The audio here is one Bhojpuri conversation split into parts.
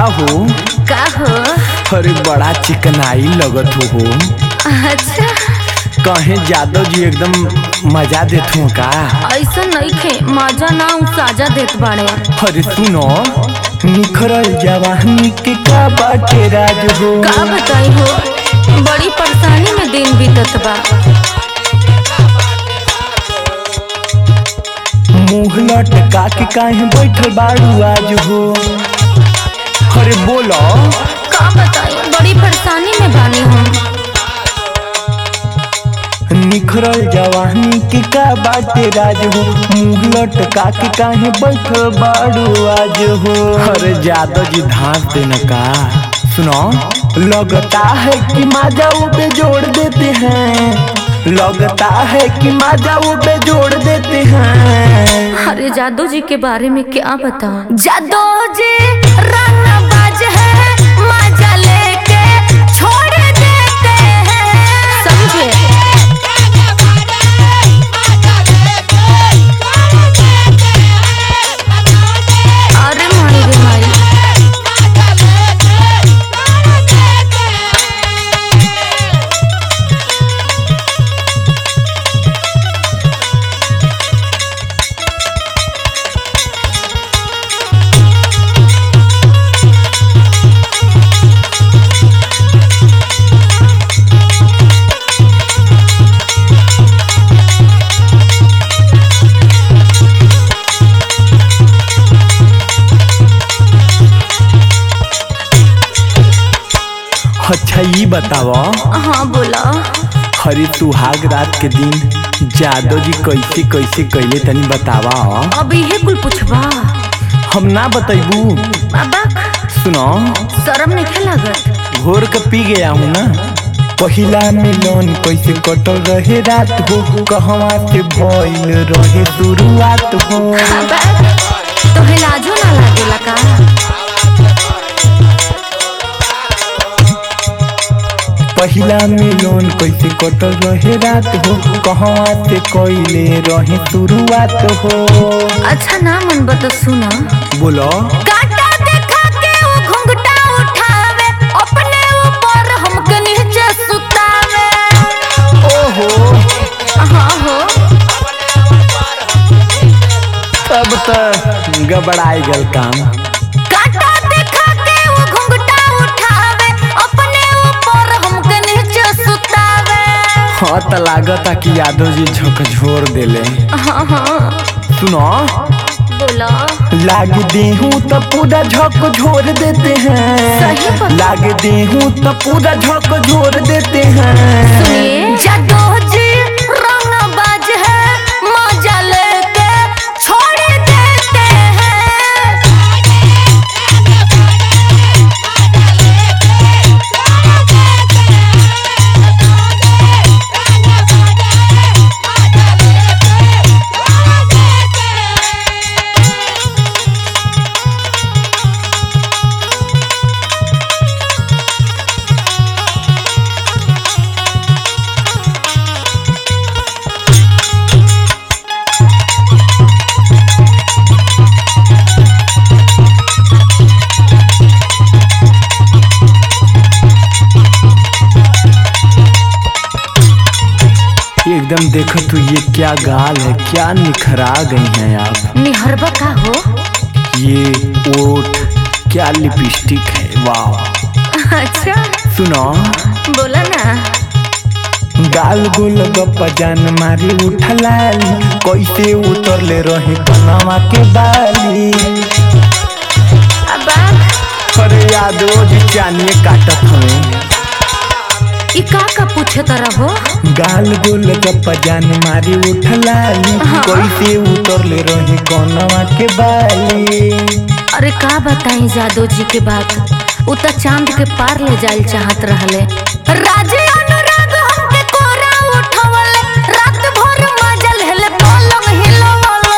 हो का हो? अरे बड़ा चिकनाई लगत हो। अच्छा कहे जादव जी एकदम मजा देत हो का? ऐसा नहीं खे मजा ना साजा देत बाड़े। अरे सुनो निखरल जवानी के का बाटे राज हो। का बताई हो बड़ी परेशानी में दिन बीतत बा। मुँह लटका के काहे बैठल बाड़ू आज हो। अरे बोलो का बताई बड़ी परेशानी में बानी हम। निखरल जवानी के का बाटे राज हो। मुँह लटका के काहे बैठल बाड़ू आज हो। अरे जादव जी धांस देना का। सुनो लगता है कि माजाओ पे जोड़ देते हैं। लगता है कि माजाओ पे जोड़ देते हैं। अरे जादू जी के बारे में क्या बताऊं। जादू जी रंगबाज है मजा लेके छोड़ देते हैं। समझे? अरे माई रे माई अच्छा ये बताओ। हाँ बोला। हरी सुहाग रात के दिन जादव जी कैसे कैसे कैले तनी बतावा। अब ये कुल पूछवा हम ना बतैबू। बाबा सुनो शर्म नहीं लागत। घोर के पी गया हूँ ना। पहिला मिलन कैसे कटल रहे रात हो। कहवा से भइल रहे शुरुआत हो। तो लाजो ना लागेला का। पहिला मिलन कैसे कटल रहे रात हो। कहवा से कैले रहे शुरुआत हो। अच्छा ना मन बता सुना। बोलो काटा देखा के वो घुंघटा उठावे अपने ऊपर हमके नीचे सुतावे। ओहो हाँ हो तब तो गबड़ाई गल काम। काटा देखा के वो घुंघटा उठावे अपने ऊपर हमके नीचे सुतावे। हाँ तो लागता कि यादव जी झकझोर देले। हाँ हाँ सुनो बोला। लाग देहूं तो पूरा झकझोर देते हैं। सही बात। लाग देहूं तो पूरा झकझोर देते हैं। सुनिए जादू जी रंगबाज है मजा लेके छोड़ देते हैं। एकदम देखो तो ये क्या गाल है। क्या निखरा गई हैं आप। निहरबा का हो। ये ओठ क्या लिपस्टिक है। वाह अच्छा सुनो बोला ना। गाल गोल गप्पा जान मारी उठलाली। कैसे उतरले रहे कनवा के बाली। अब अरे यादव जी चानिए काटत हमें। ई का पूछे तरह हो। गाल गोल गप्पा जान मारी उठलाली। हाँ। कैसे उतरले रहे कनवा के बाली। अरे का बताई जादू जी के बात। उ त चांद के पार ले जाइल चाहत रहले। राजे अनुराग हमके कोरा उठवले रात भर मजा लेले पलंग हिलवले।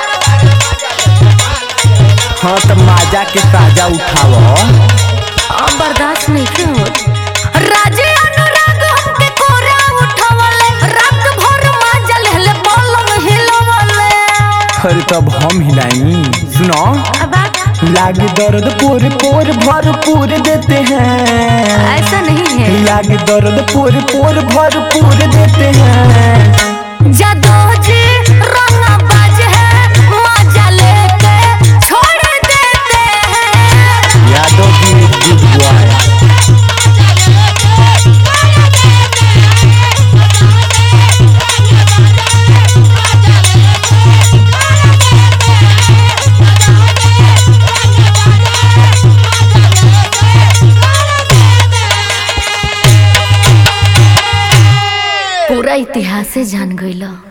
हाँ तो माजा के ताजा उठाओ। अब बर्दाश्त नहीं के होत। राजे अनुराग हमके कोरा उठवले रात भर मजा लेले पलंग हिलवले। अरे तब हम हिलाई। सुनो अब लागे दर्द पूरे पूरे भरपूर देते हैं। ऐसा नहीं है। लागे दर्द पूरे पूरे भरपूर देते हैं। जादू जी रंगबाज है, मजा लेके छोड़ देते हैं। Yadav ji good boy. पूरा इतिहास जान गइल।